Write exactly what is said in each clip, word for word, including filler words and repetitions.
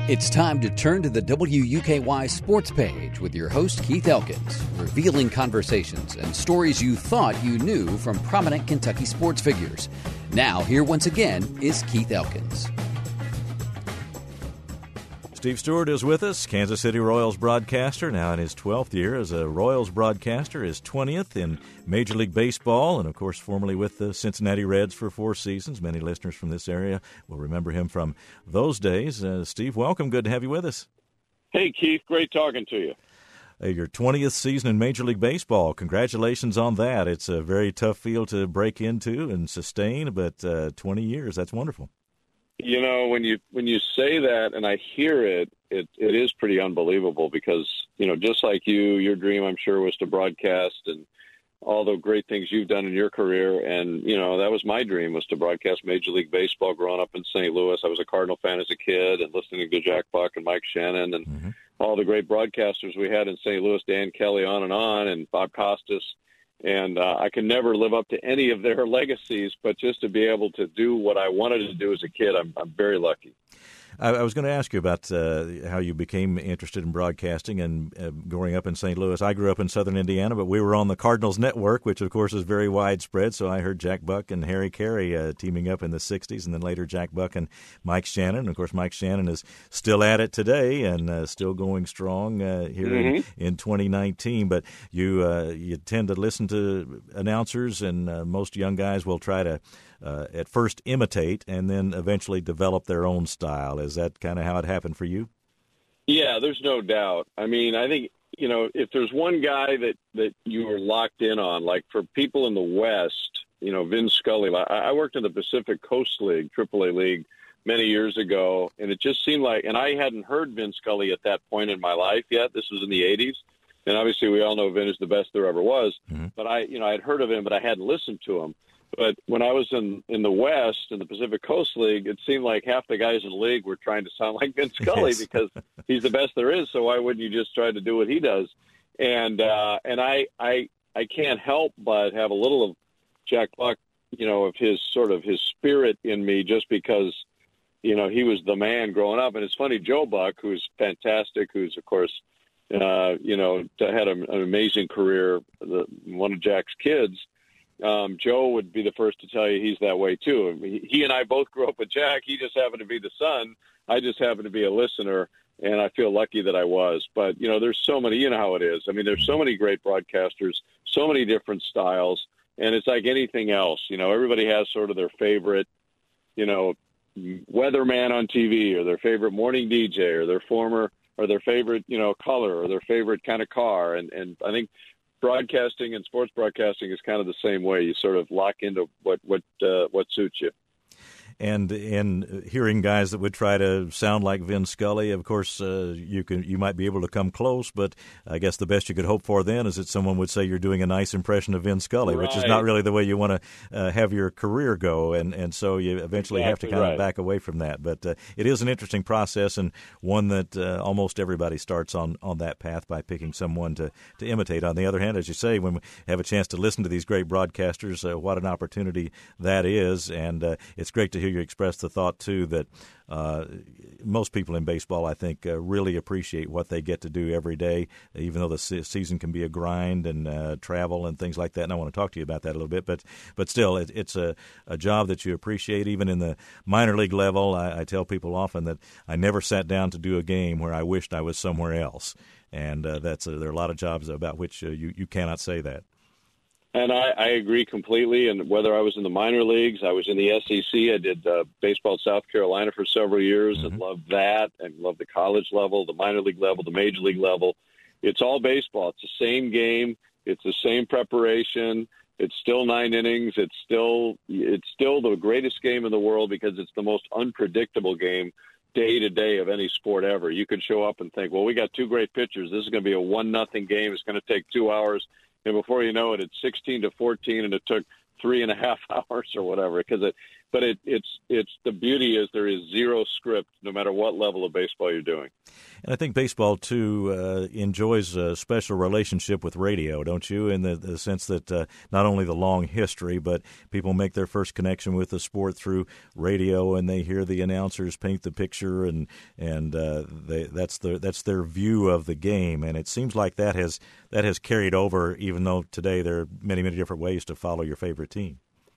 It's time to turn to the W U K Y sports page with your host, Keith Elkins, revealing conversations and stories you thought you knew from prominent Kentucky sports figures. Now, here once again is Keith Elkins. Steve Stewart is with us, Kansas City Royals broadcaster, now in his twelfth year as a Royals broadcaster, his twentieth in Major League Baseball, and of course formerly with the Cincinnati Reds for four seasons. Many listeners from this area will remember him from those days. Uh, Steve, welcome. Good to have you with us. Hey, Keith. Great talking to you. Uh, your twentieth season in Major League Baseball. Congratulations on that. It's a very tough field to break into and sustain, but uh, twenty years, that's wonderful. You know, when you when you say that and I hear it, it, it is pretty unbelievable because, you know, just like you, your dream, I'm sure, was to broadcast and all the great things you've done in your career. And, you know, that was my dream, was to broadcast Major League Baseball growing up in Saint Louis. I was a Cardinal fan as a kid and listening to Jack Buck and Mike Shannon and mm-hmm. all the great broadcasters we had in Saint Louis, Dan Kelly, on and on, and Bob Costas. And uh, I can never live up to any of their legacies, but just to be able to do what I wanted to do as a kid, I'm, I'm very lucky. I, I was going to ask you about uh, how you became interested in broadcasting and uh, growing up in Saint Louis. I grew up in southern Indiana, but we were on the Cardinals network, which, of course, is very widespread. So I heard Jack Buck and Harry Carey uh, teaming up in the sixties, and then later Jack Buck and Mike Shannon. And, of course, Mike Shannon is still at it today and uh, still going strong uh, here mm-hmm. in, in twenty nineteen. But you, uh, you tend to listen to announcers, and uh, most young guys will try to Uh, at first imitate and then eventually develop their own style. Is that kind of how it happened for you? Yeah, there's no doubt. I mean, I think, you know, if there's one guy that, that you were locked in on, like for people in the West, you know, Vin Scully, I, I worked in the Pacific Coast League, triple A League, many years ago, and it just seemed like, and I hadn't heard Vin Scully at that point in my life yet. This was in the eighties. And obviously we all know Vin is the best there ever was. Mm-hmm. But I, you know, I'd heard of him, but I hadn't listened to him. But when I was in, in the West, in the Pacific Coast League, it seemed like half the guys in the league were trying to sound like Vin Scully yes. because he's the best there is. So why wouldn't you just try to do what he does? And uh, and I, I I can't help but have a little of Jack Buck, you know, of his sort of his spirit in me, just because, you know, he was the man growing up. And it's funny, Joe Buck, who's fantastic, who's of course, uh, you know, had a, an amazing career, the, one of Jack's kids. Um, Joe would be the first to tell you he's that way too. He, he and I both grew up with Jack. He just happened to be the son. I just happened to be a listener, and I feel lucky that I was. But, you know, there's so many, you know how it is. I mean, there's so many great broadcasters, so many different styles, and it's like anything else. You know, everybody has sort of their favorite, you know, weatherman on T V, or their favorite morning D J, or their former, or their favorite, you know, color, or their favorite kind of car. And, and I think broadcasting and sports broadcasting is kind of the same way. You sort of lock into what what uh, what suits you. And in hearing guys that would try to sound like Vin Scully, of course, uh, you can you might be able to come close, but I guess the best you could hope for then is that someone would say you're doing a nice impression of Vin Scully, right. which is not really the way you want to uh, have your career go, and, and so you eventually exactly have to kind right. of back away from that. But uh, it is an interesting process, and one that uh, almost everybody starts on, on that path by picking someone to, to imitate. On the other hand, as you say, when we have a chance to listen to these great broadcasters, uh, what an opportunity that is, and uh, it's great to hear you express the thought, too, that uh, most people in baseball, I think, uh, really appreciate what they get to do every day, even though the se- season can be a grind and uh, travel and things like that. And I want to talk to you about that a little bit. But but still, it, it's a, a job that you appreciate, even in the minor league level. I, I tell people often that I never sat down to do a game where I wished I was somewhere else. And uh, that's uh, there are a lot of jobs about which uh, you, you cannot say that. And I, I agree completely. And whether I was in the minor leagues, I was in the S E C. I did uh, baseball in South Carolina for several years mm-hmm. and loved that, and loved the college level, the minor league level, the major league level. It's all baseball. It's the same game. It's the same preparation. It's still nine innings. It's still it's still the greatest game in the world because it's the most unpredictable game day to day of any sport ever. You could show up and think, well, we got two great pitchers. This is going to be a one nothing game. It's going to take two hours. And before you know it, it's sixteen to fourteen, and it took three and a half hours or whatever. Because but it, it's it's the beauty is there is zero script no matter what level of baseball you're doing. And I think baseball, too, uh, enjoys a special relationship with radio, don't you, in the, the sense that uh, not only the long history, but people make their first connection with the sport through radio, and they hear the announcers paint the picture, and and uh, they, that's the that's their view of the game. And it seems like that has that has carried over, even though today there are many, many different ways to follow your favorite team.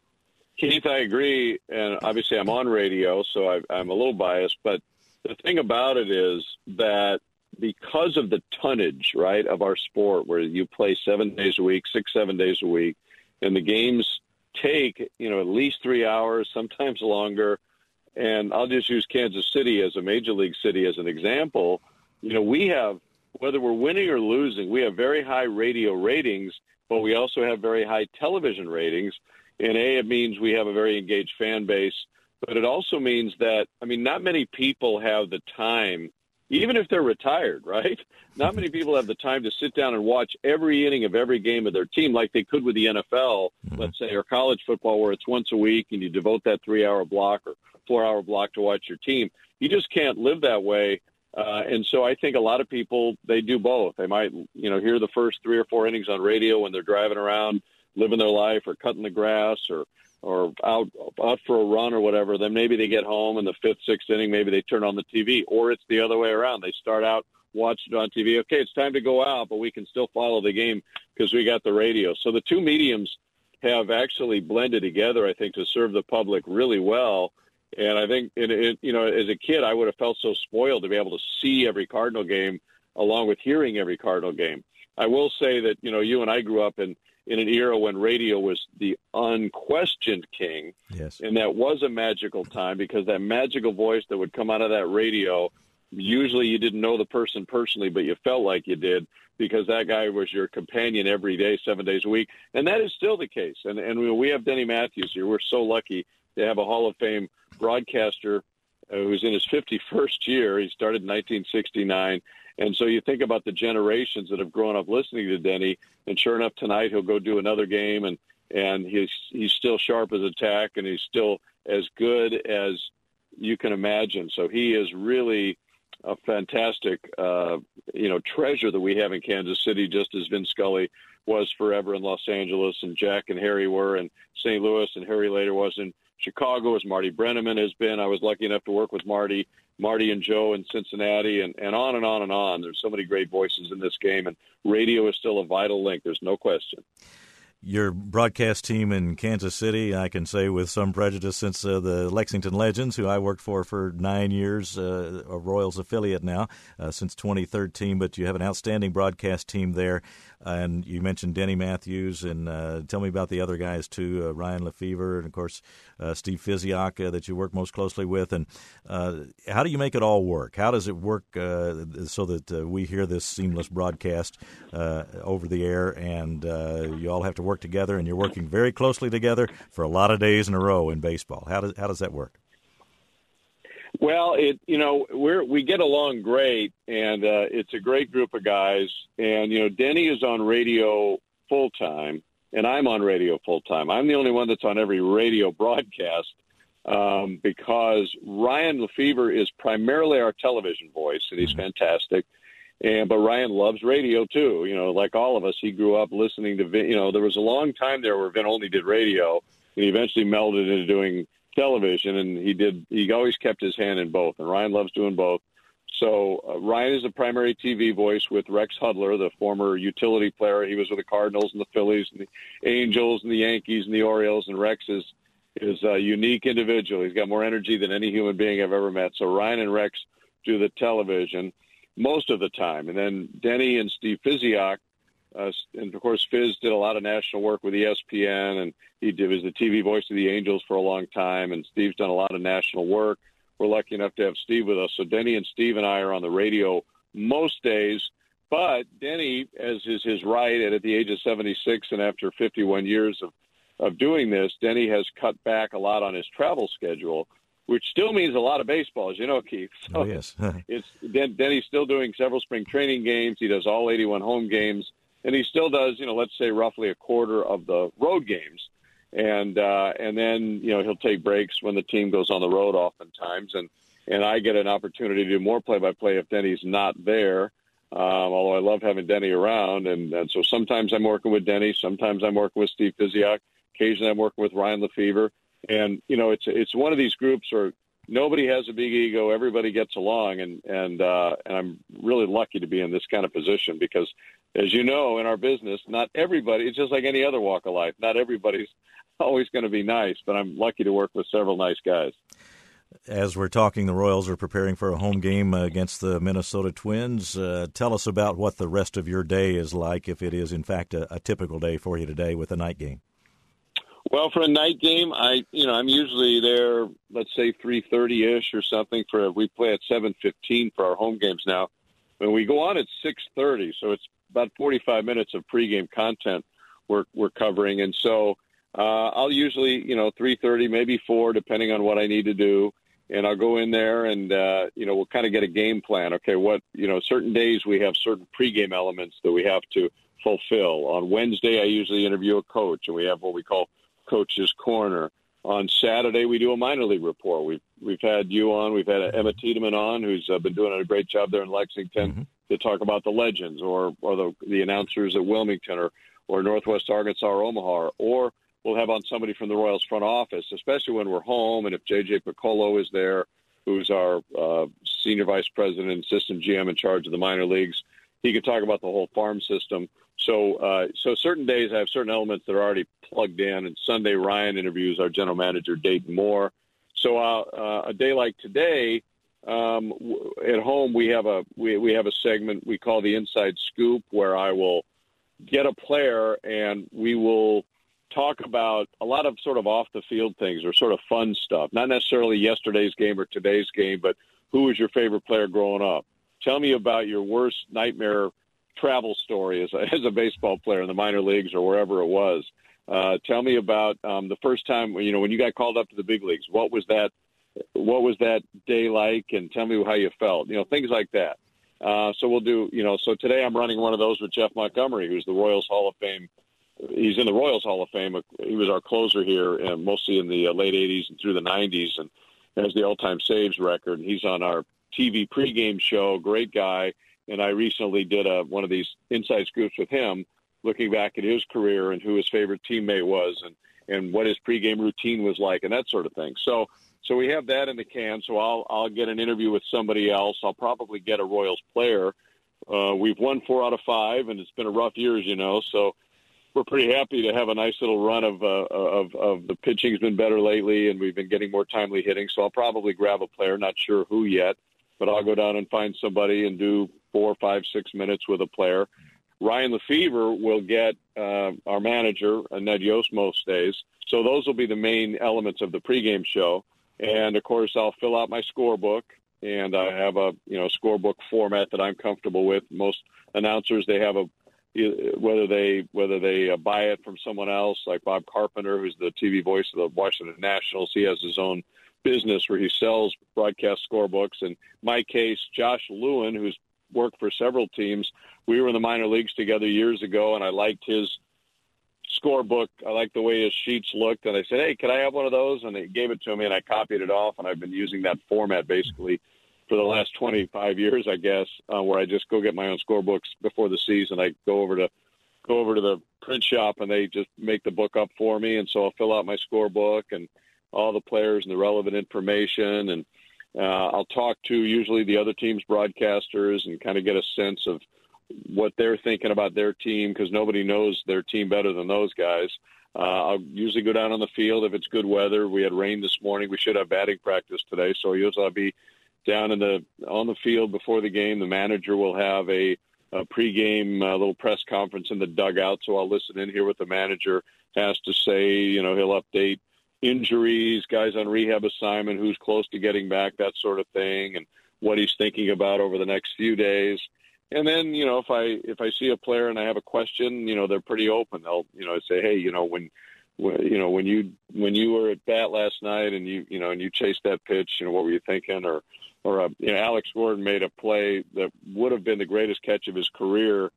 Keith, I agree, and obviously I'm on radio, so I, I'm a little biased, but the thing about it is that because of the tonnage, right, of our sport, where you play seven days a week, six, seven days a week, and the games take, you know, at least three hours, sometimes longer, and I'll just use Kansas City as a major league city as an example. You know, we have, whether we're winning or losing, we have very high radio ratings, but we also have very high television ratings. And A, it means we have a very engaged fan base, but it also means that, I mean, not many people have the time, even if they're retired, right? Not many people have the time to sit down and watch every inning of every game of their team like they could with the N F L, mm-hmm. let's say, or college football, where it's once a week and you devote that three-hour block or four-hour block to watch your team. You just can't live that way. Uh, and so I think a lot of people, they do both. They might, you know, hear the first three or four innings on radio when they're driving around, living their life or cutting the grass or or out out for a run or whatever. Then maybe they get home in the fifth, sixth inning, maybe they turn on the T V, or it's the other way around. They start out, watch it on T V. Okay, it's time to go out, but we can still follow the game because we got the radio. So the two mediums have actually blended together, I think, to serve the public really well. And I think, it, it, you know, as a kid, I would have felt so spoiled to be able to see every Cardinal game along with hearing every Cardinal game. I will say that, you know, you and I grew up in, in an era when radio was the unquestioned king. Yes. And that was a magical time because that magical voice that would come out of that radio, usually you didn't know the person personally, but you felt like you did because that guy was your companion every day, seven days a week. And that is still the case. And, and we have Denny Matthews here. We're so lucky to have a Hall of Fame broadcaster uh, who's in his fifty-first year. He started in nineteen sixty-nine. And so you think about the generations that have grown up listening to Denny, and sure enough, tonight he'll go do another game, and, and he's he's still sharp as a tack, and he's still as good as you can imagine. So he is really a fantastic, uh, you know, treasure that we have in Kansas City, just as Vin Scully was forever in Los Angeles, and Jack and Harry were in Saint Louis, and Harry later was in Chicago, as Marty Brennaman has been. I was lucky enough to work with Marty, Marty and Joe in Cincinnati, and, and on and on and on. There's so many great voices in this game, and radio is still a vital link. There's no question. Your broadcast team in Kansas City, I can say with some prejudice, since uh, the Lexington Legends, who I worked for for nine years, uh, a Royals affiliate now, uh, since twenty thirteen, but you have an outstanding broadcast team there. And you mentioned Denny Matthews, and uh, tell me about the other guys, too, uh, Ryan Lefevre, and, of course, uh, Steve Fizziak, uh, that you work most closely with. And uh, how do you make it all work? How does it work uh, so that uh, we hear this seamless broadcast uh, over the air, and uh, you all have to work together, and you're working very closely together for a lot of days in a row in baseball? How does, how does that work? Well, it you know we're we get along great, and uh, it's a great group of guys. And you know, Denny is on radio full time, and I'm on radio full time. I'm the only one that's on every radio broadcast um, because Ryan Lefevre is primarily our television voice, and he's fantastic. And but Ryan loves radio too. You know, like all of us, he grew up listening to Vin. You know, there was a long time there where Vin only did radio, and he eventually melded into doing television, and he did. He always kept his hand in both, and Ryan loves doing both. So uh, Ryan is the primary T V voice with Rex Hudler, the former utility player. He was with the Cardinals and the Phillies and the Angels and the Yankees and the Orioles, and Rex is is a unique individual. He's got more energy than any human being I've ever met. So Ryan and Rex do the television most of the time, and then Denny and Steve Fizziak. Uh, and, of course, Fizz did a lot of national work with E S P N, and he did, was the T V voice of the Angels for a long time, and Steve's done a lot of national work. We're lucky enough to have Steve with us. So Denny and Steve and I are on the radio most days, but Denny, as is his right, and at the age of seventy-six and after fifty-one years of, of doing this, Denny has cut back a lot on his travel schedule, which still means a lot of baseball, as you know, Keith. So oh, yes. it's Denny's still doing several spring training games. He does all eighty-one home games. And he still does, you know, let's say roughly a quarter of the road games. And uh, and then, you know, he'll take breaks when the team goes on the road oftentimes. And, and I get an opportunity to do more play-by-play if Denny's not there, um, although I love having Denny around. And, and so sometimes I'm working with Denny. Sometimes I'm working with Steve Physiak. Occasionally I'm working with Ryan Lefevre. And, you know, it's it's one of these groups where nobody has a big ego. Everybody gets along. And, and, uh, and I'm really lucky to be in this kind of position because, as you know, in our business, not everybody, it's just like any other walk of life. Not everybody's always going to be nice, but I'm lucky to work with several nice guys. As we're talking, the Royals are preparing for a home game against the Minnesota Twins. Uh, tell us about what the rest of your day is like, if it is, in fact, a, a typical day for you today with a night game. Well, for a night game, I you know I'm usually there, let's say three thirty ish or something. For we play at seven fifteen for our home games now, and we go on at six thirty, so it's about forty-five minutes of pregame content we're we're covering, and so uh, I'll usually you know three thirty, maybe four, depending on what I need to do, and I'll go in there and uh, you know we'll kind of get a game plan. Okay, what you know certain days we have certain pregame elements that we have to fulfill. On Wednesday, I usually interview a coach, and we have what we call Coach's Corner. On Saturday, we do a minor league report. We've we've had you on. We've had Emma Tiedemann on, who's uh, been doing a great job there in Lexington mm-hmm. to talk about the legends or or the the announcers at Wilmington or or Northwest Arkansas or Omaha. Or we'll have on somebody from the Royals front office, especially when we're home. And if J J Piccolo is there, who's our uh, senior vice president and assistant G M in charge of the minor leagues, he can talk about the whole farm system. So, uh, so certain days I have certain elements that are already plugged in. And Sunday, Ryan interviews our general manager, Dayton Moore. So, uh, uh, a day like today, um, w- at home we have a we we have a segment we call the Inside Scoop, where I will get a player and we will talk about a lot of sort of off the field things or sort of fun stuff. Not necessarily yesterday's game or today's game, but who was your favorite player growing up? Tell me about your worst nightmare travel story as a, as a baseball player in the minor leagues or wherever it was. Uh, tell me about um, the first time, you know, when you got called up to the big leagues. What was that? What was that day like? And tell me how you felt. You know, things like that. Uh, so we'll do. You know, so today I'm running one of those with Jeff Montgomery, who's the Royals Hall of Fame. He's in the Royals Hall of Fame. He was our closer here, uh, mostly in the uh, late eighties and through the nineties, and has the all-time saves record. And he's on our T V pregame show. Great guy. And I recently did a, one of these inside scoops with him, looking back at his career and who his favorite teammate was and, and what his pregame routine was like and that sort of thing. So so we have that in the can. So I'll I'll get an interview with somebody else. I'll probably get a Royals player. Uh, we've won four out of five, and it's been a rough year, as you know. So we're pretty happy to have a nice little run of, uh, of, of the pitching's been better lately, and we've been getting more timely hitting. So I'll probably grab a player, not sure who yet, but I'll go down and find somebody and do four, five, six minutes with a player. Ryan Lefevre will get uh, our manager, uh, Ned Yost, most days. So those will be the main elements of the pregame show. And, of course, I'll fill out my scorebook, and I have a, you know, scorebook format that I'm comfortable with. Most announcers, they have a, whether they whether they uh, buy it from someone else, like Bob Carpenter, who's the T V voice of the Washington Nationals. He has his own business where he sells broadcast scorebooks. In my case, Josh Lewin, who's worked for several teams. We were in the minor leagues together years ago, and I liked his scorebook. I liked the way his sheets looked, and I said, hey, can I have one of those? And they gave it to me, and I copied it off, and I've been using that format basically for the last twenty-five years, I guess, uh, where I just go get my own scorebooks before the season. I go over to go over to the print shop, and they just make the book up for me, and so I'll fill out my scorebook and all the players and the relevant information, and Uh, I'll talk to usually the other team's broadcasters and kind of get a sense of what they're thinking about their team, because nobody knows their team better than those guys. Uh, I'll usually go down on the field if it's good weather. We had rain this morning. We should have batting practice today, so usually I'll be down in the on the field before the game. The manager will have a, a pregame uh, little press conference in the dugout, so I'll listen in, hear what the manager has to say. You know, he'll update injuries, guys on rehab assignment, who's close to getting back, that sort of thing, and what he's thinking about over the next few days. And then, you know, if I if I see a player and I have a question, you know, they're pretty open. They'll, you know, say, hey, you know, when, when you know when you when you were at bat last night and you you know and you chased that pitch, you know, what were you thinking? Or or uh, you know, Alex Gordon made a play that would have been the greatest catch of his career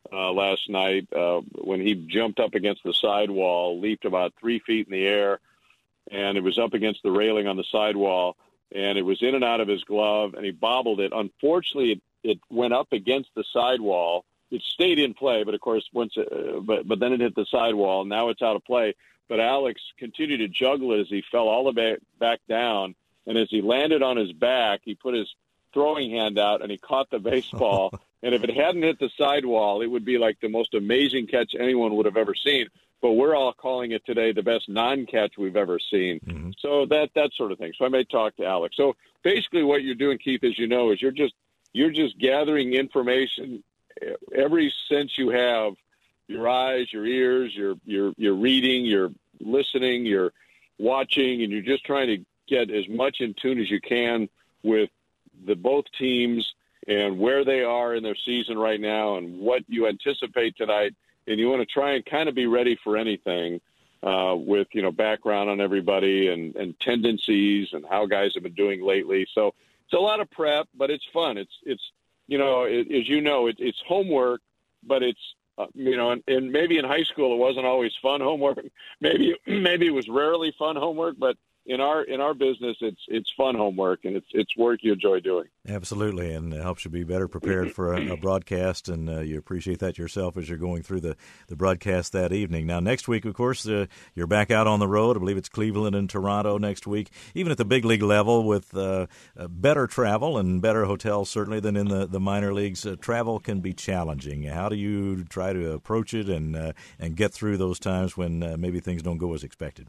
uh, last night uh, when he jumped up against the sidewall, leaped about three feet in the air, and it was up against the railing on the sidewall, and it was in and out of his glove, and he bobbled it. Unfortunately, it, it went up against the sidewall. It stayed in play, but of course, once it, uh, but but then it hit the sidewall. Now it's out of play. But Alex continued to juggle it as he fell all the way back down, and as he landed on his back, he put his throwing hand out and he caught the baseball. And if it hadn't hit the sidewall, it would be like the most amazing catch anyone would have ever seen. But we're all calling it today the best non-catch we've ever seen. Mm-hmm. So that that sort of thing. So I may talk to Alex. So basically, what you're doing, Keith, as you know, is you're just you're just gathering information. Every sense you have, your eyes, your ears, you're you're you're reading, you're listening, you're watching, and you're just trying to get as much in tune as you can with the both teams and where they are in their season right now and what you anticipate tonight. And you want to try and kind of be ready for anything uh, with, you know, background on everybody and, and tendencies and how guys have been doing lately. So it's a lot of prep, but it's fun. It's, it's you know, it, as you know, it, it's homework, but it's, uh, you know, and, and maybe in high school it wasn't always fun homework. Maybe maybe it was rarely fun homework, but in our in our business, it's it's fun homework, and it's it's work you enjoy doing. Absolutely, and it helps you be better prepared for a, a broadcast, and uh, you appreciate that yourself as you're going through the, the broadcast that evening. Now, next week, of course, uh, you're back out on the road. I believe it's Cleveland and Toronto next week. Even at the big league level, with uh, uh, better travel and better hotels, certainly, than in the, the minor leagues, uh, travel can be challenging. How do you try to approach it and, uh, and get through those times when uh, maybe things don't go as expected?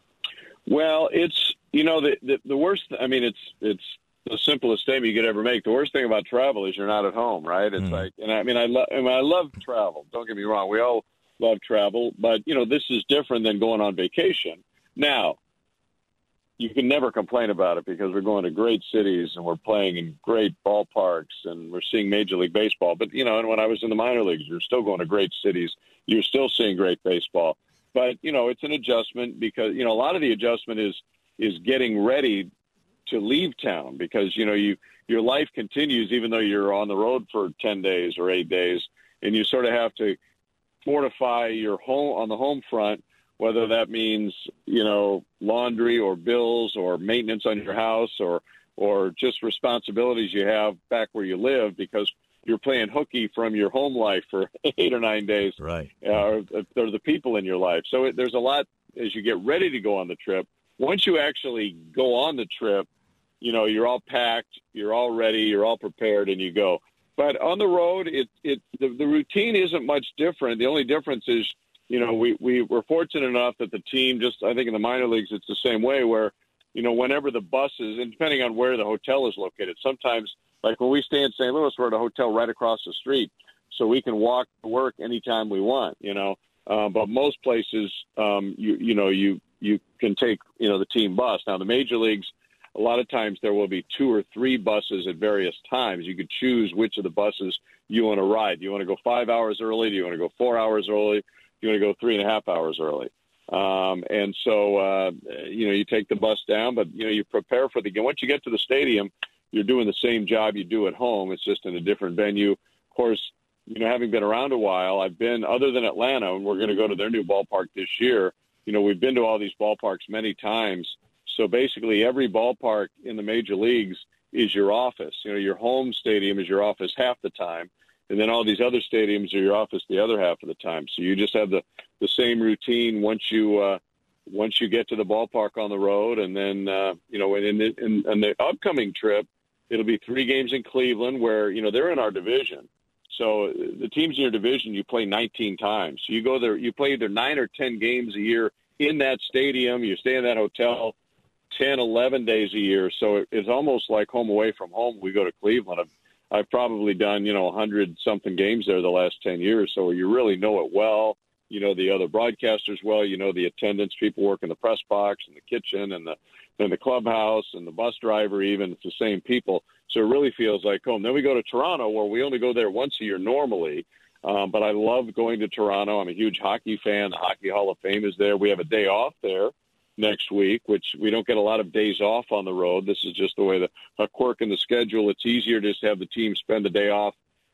Well, it's, you know, the, the the worst, I mean, it's it's the simplest statement you could ever make. The worst thing about travel is you're not at home, right? It's mm. like, and I mean, I, lo- I mean, I love travel. Don't get me wrong. We all love travel, but, you know, this is different than going on vacation. Now, you can never complain about it because we're going to great cities and we're playing in great ballparks and we're seeing Major League Baseball. But, you know, and when I was in the minor leagues, you're still going to great cities. You're still seeing great baseball. But, you know, it's an adjustment because, you know, a lot of the adjustment is is getting ready to leave town because, you know, you your life continues even though you're on the road for ten days or eight days. And you sort of have to fortify your home on the home front, whether that means, you know, laundry or bills or maintenance on your house or or just responsibilities you have back where you live because you're playing hooky from your home life for eight or nine days, right? Uh, or, or the people in your life. So it, there's a lot as you get ready to go on the trip. Once you actually go on the trip, you know, you're all packed, you're all ready, you're all prepared, and you go. But on the road, it it the, the routine isn't much different. The only difference is, you know, we, we were fortunate enough that the team, just I think in the minor leagues, it's the same way where, you know, whenever the buses, and depending on where the hotel is located, sometimes – like when we stay in Saint Louis, we're at a hotel right across the street, so we can walk to work anytime we want, you know. Uh, but most places, um, you you know, you you can take, you know, the team bus. Now, the major leagues, a lot of times there will be two or three buses at various times. You could choose which of the buses you want to ride. Do you want to go five hours early? Do you want to go four hours early? Do you want to go three and a half hours early? Um, and so, uh, you know, you take the bus down, but, you know, you prepare for the game. Once you get to the stadium, you're doing the same job you do at home. It's just in a different venue. Of course, you know, having been around a while, I've been, other than Atlanta, and we're going to go to their new ballpark this year, you know, we've been to all these ballparks many times. So basically every ballpark in the major leagues is your office. You know, your home stadium is your office half the time, and then all these other stadiums are your office the other half of the time. So you just have the, the same routine once you uh, once you get to the ballpark on the road. And then, uh, you know, in, in, in, in the upcoming trip, it'll be three games in Cleveland where, you know, they're in our division. So the teams in your division, you play nineteen times. So you go there, you play either nine or ten games a year in that stadium. You stay in that hotel ten, eleven days a year. So it, it's almost like home away from home. We go to Cleveland. I've, I've probably done, you know, one hundred something games there the last ten years. So you really know it well. You know the other broadcasters well. You know the attendants, people work in the press box and the kitchen and the and the clubhouse and the bus driver even. It's the same people. So it really feels like home. Then we go to Toronto where we only go there once a year normally. Um, but I love going to Toronto. I'm a huge hockey fan. The Hockey Hall of Fame is there. We have a day off there next week, which we don't get a lot of days off on the road. This is just the way the a quirk in the schedule. It's easier just to have the team spend the day off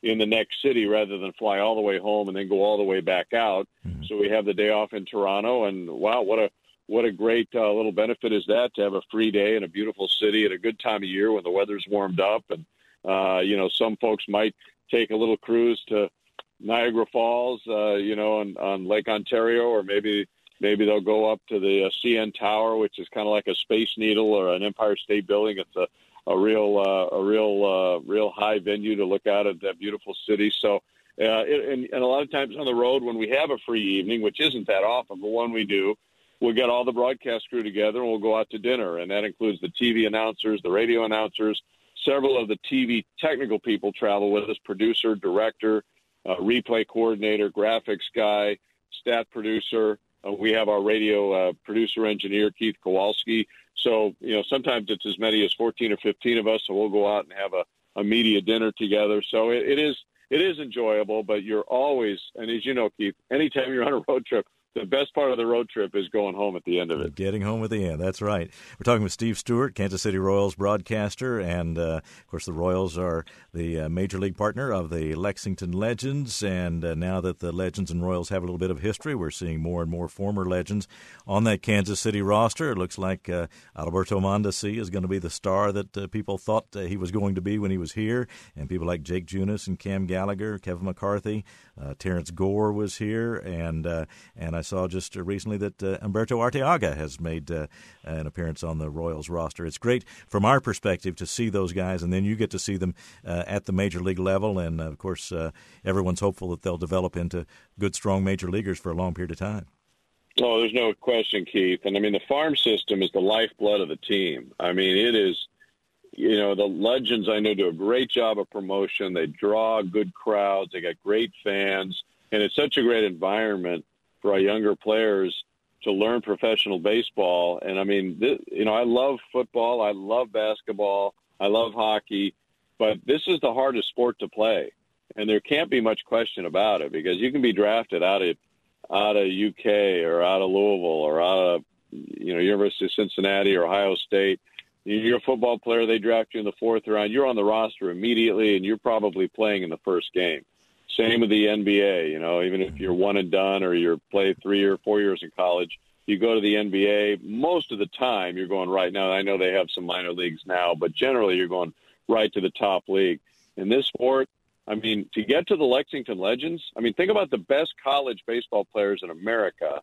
in the next city rather than fly all the way home and then go all the way back out. Mm-hmm. So we have the day off in Toronto, and wow, what a what a great uh, little benefit is that to have a free day in a beautiful city at a good time of year when the weather's warmed up. And uh, you know, some folks might take a little cruise to Niagara Falls, uh, you know, on, on Lake Ontario, or maybe maybe they'll go up to the uh, C N Tower, which is kind of like a Space Needle or an Empire State Building. It's a a real, uh, a real, uh, real high venue to look out at that beautiful city. So, uh, it, and, and a lot of times on the road when we have a free evening, which isn't that often, but when we do, we'll get all the broadcast crew together and we'll go out to dinner. And that includes the T V announcers, the radio announcers. Several of the T V technical people travel with us: producer, director, uh, replay coordinator, graphics guy, stat producer. Uh, we have our radio uh, producer engineer, Keith Kowalski. So, you know, sometimes it's as many as fourteen or fifteen of us, so we'll go out and have a, a media dinner together. So it, it is it is enjoyable, but you're always, and as you know, Keith, anytime you're on a road trip, the best part of the road trip is going home at the end of it. Getting home at the end, that's right. We're talking with Steve Stewart, Kansas City Royals broadcaster, and, uh, of course, the Royals are the uh, major league partner of the Lexington Legends, and uh, now that the Legends and Royals have a little bit of history, we're seeing more and more former Legends on that Kansas City roster. It looks like uh, Alberto Mondesi is going to be the star that uh, people thought uh, he was going to be when he was here, and people like Jake Junis and Cam Gallagher, Kevin McCarthy, uh, Terrence Gore was here, and uh, and I saw just recently that uh, Humberto Arteaga has made uh, an appearance on the Royals roster. It's great from our perspective to see those guys, and then you get to see them uh, at the major league level. And, uh, of course, uh, everyone's hopeful that they'll develop into good, strong major leaguers for a long period of time. Oh, there's no question, Keith. And, I mean, the farm system is the lifeblood of the team. I mean, it is, you know, the Legends, I know, do a great job of promotion. They draw good crowds. They got great fans. And it's such a great environment for our younger players to learn professional baseball. And, I mean, this, you know, I love football. I love basketball. I love hockey. But this is the hardest sport to play. And there can't be much question about it, because you can be drafted out of out of U K or out of Louisville or out of, you know, University of Cincinnati or Ohio State. You're a football player. They draft you in the fourth round. You're on the roster immediately, and you're probably playing in the first game. Same with the N B A. You know, even if you're one and done or you're played three or four years in college, you go to the N B A. Most of the time, you're going right now. I know they have some minor leagues now, but generally, you're going right to the top league. In this sport, I mean, to get to the Lexington Legends, I mean, think about the best college baseball players in America.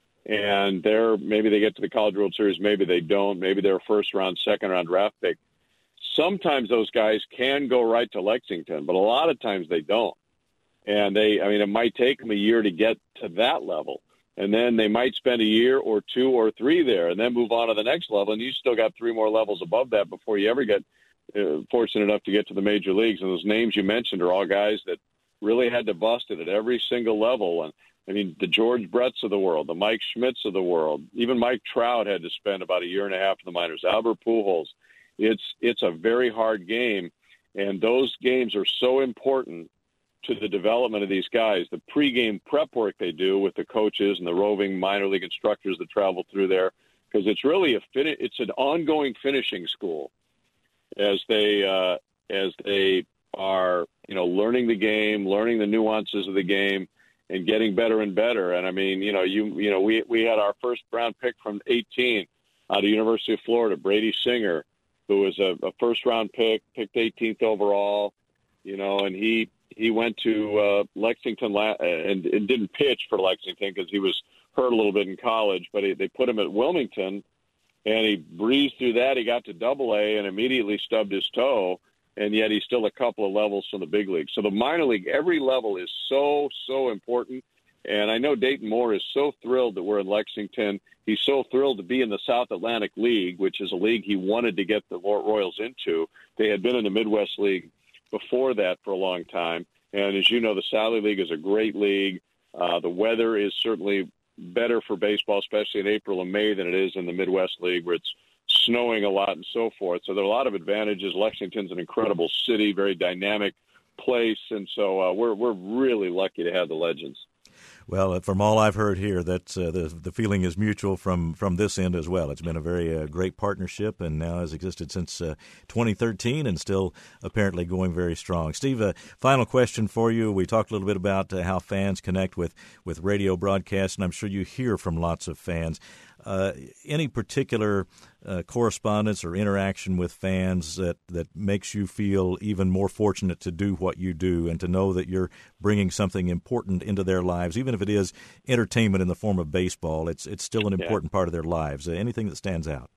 And they're maybe they get to the College World Series, maybe they don't. Maybe they're a first-round, second-round draft pick. Sometimes those guys can go right to Lexington, but a lot of times they don't. And they, I mean, it might take them a year to get to that level. And then they might spend a year or two or three there and then move on to the next level. And you still got three more levels above that before you ever get uh, fortunate enough to get to the major leagues. And those names you mentioned are all guys that really had to bust it at every single level. And I mean, the George Bretts of the world, the Mike Schmitz of the world, even Mike Trout had to spend about a year and a half in the minors. Albert Pujols. It's it's a very hard game, and those games are so important to the development of these guys. The pregame prep work they do with the coaches and the roving minor league instructors that travel through there, because it's really a fin- it's an ongoing finishing school as they uh, as they are you know learning the game, learning the nuances of the game, and getting better and better. And I mean, you know, you you know, we we had our first round pick from eighteen out of University of Florida, Brady Singer, who was a, a first round pick, picked eighteenth overall, you know, and he he went to uh, Lexington la- and, and didn't pitch for Lexington because he was hurt a little bit in college, but he, they put him at Wilmington, and he breezed through that. He got to Double A and immediately stubbed his toe. And yet he's still a couple of levels from the big league. So the minor league, every level is so, so important. And I know Dayton Moore is so thrilled that we're in Lexington. He's so thrilled to be in the South Atlantic League, which is a league he wanted to get the Royals into. They had been in the Midwest League before that for a long time. And as you know, the Sally League is a great league. Uh, the weather is certainly better for baseball, especially in April and May, than it is in the Midwest League, where it's snowing a lot and so forth. So there are a lot of advantages. Lexington's an incredible city, very dynamic place, and so uh, we're we're really lucky to have the Legends. Well, from all I've heard here, that's uh, the the feeling is mutual from, from this end as well. It's been a very uh, great partnership, and now has existed since uh, twenty thirteen, and still apparently going very strong. Steve, a final question for you. We talked a little bit about uh, how fans connect with, with radio broadcasts, and I'm sure you hear from lots of fans. Uh, any particular uh, correspondence or interaction with fans that, that makes you feel even more fortunate to do what you do and to know that you're bringing something important into their lives, even if it is entertainment in the form of baseball, it's it's still an important yeah. part of their lives. Uh, anything that stands out?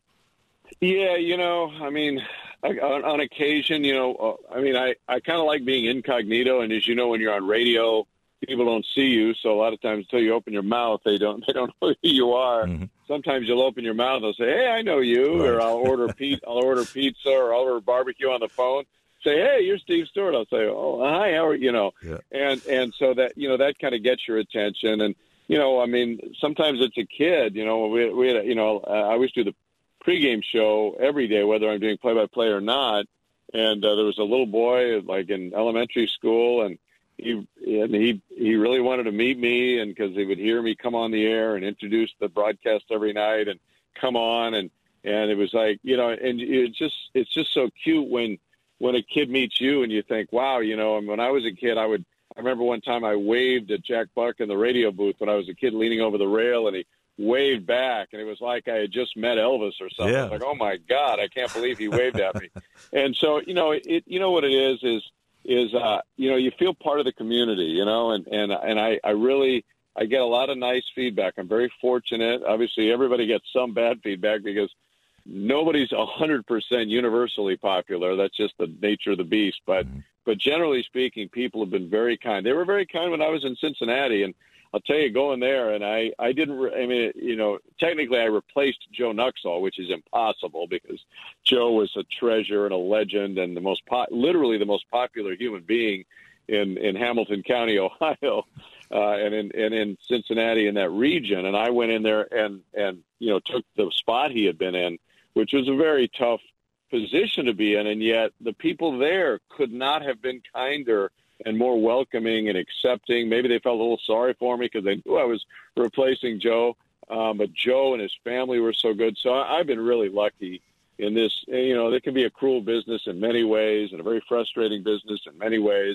Yeah, you know, I mean, I, on, on occasion, you know, uh, I mean, I, I kind of like being incognito, and as you know, when you're on radio, people don't see you, so a lot of times until you open your mouth, they don't they don't know who you are. Mm-hmm. Sometimes you'll open your mouth, they'll say, "Hey, I know you," right. or I'll order pe- I'll order pizza, or I'll order barbecue on the phone. Say, "Hey, you're Steve Stewart." I'll say, "Oh, hi, how are you?" You know, yeah. and and so that you know that kind of gets your attention, and you know, I mean, sometimes it's a kid. You know, we we had, you know, I always do the pregame show every day, whether I'm doing play-by-play or not, and uh, there was a little boy like in elementary school, and He and he he really wanted to meet me, and because he would hear me come on the air and introduce the broadcast every night and come on, and and it was like, you know, and it's just it's just so cute when when a kid meets you and you think, wow, you know. And when I was a kid, I would I remember one time I waved at Jack Buck in the radio booth when I was a kid, leaning over the rail, and he waved back, and it was like I had just met Elvis or something. Yeah. Like, oh my God, I can't believe he waved at me. And so, you know, it you know what it is is. is, uh, you know, you feel part of the community, you know, and, and, and I, I really, I get a lot of nice feedback. I'm very fortunate. Obviously, everybody gets some bad feedback because nobody's one hundred percent universally popular. That's just the nature of the beast. But, mm-hmm. but generally speaking, people have been very kind. They were very kind when I was in Cincinnati, and I'll tell you, going there, and I, I didn't, re- I mean, you know, technically I replaced Joe Nuxhall, which is impossible because Joe was a treasure and a legend and the most, po- literally the most popular human being in, in Hamilton County, Ohio, uh, and in, and in Cincinnati in that region. And I went in there and, and, you know, took the spot he had been in, which was a very tough position to be in. And yet the people there could not have been kinder and more welcoming and accepting. Maybe they felt a little sorry for me because they knew I was replacing Joe. Um, but Joe and his family were so good. So I, I've been really lucky in this. You know, it can be a cruel business in many ways and a very frustrating business in many ways.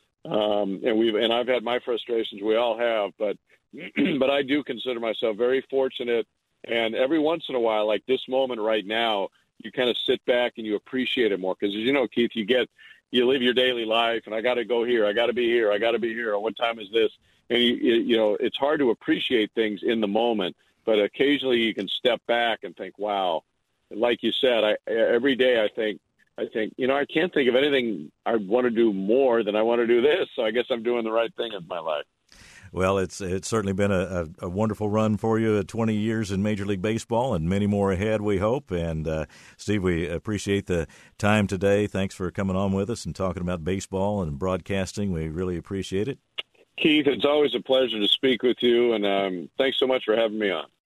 Um, and we've and I've had my frustrations. We all have. But but I do consider myself very fortunate. And every once in a while, like this moment right now, you kind of sit back and you appreciate it more. Because, as you know, Keith, you get – you live your daily life, and I got to go here, I got to be here, I got to be here. What time is this? And you, you know, it's hard to appreciate things in the moment, but occasionally you can step back and think, wow. Like you said, I every day I think, I think, you know, I can't think of anything I want to do more than I want to do this. So I guess I'm doing the right thing in my life. Well, it's it's certainly been a, a, a wonderful run for you, twenty years in Major League Baseball, and many more ahead, we hope. And, uh, Steve, we appreciate the time today. Thanks for coming on with us and talking about baseball and broadcasting. We really appreciate it. Keith, it's always a pleasure to speak with you, and um, thanks so much for having me on.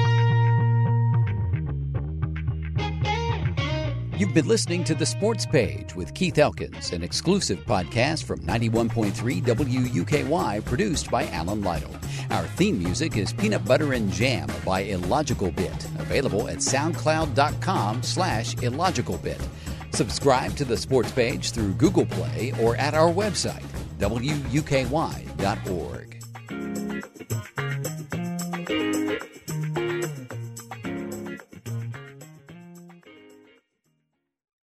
You've been listening to The Sports Page with Keith Elkins, an exclusive podcast from ninety-one point three W U K Y, produced by Alan Lytle. Our theme music is Peanut Butter and Jam by Illogical Bit, available at soundcloud.com slash illogicalbit. Subscribe to The Sports Page through Google Play or at our website, W U K Y dot org.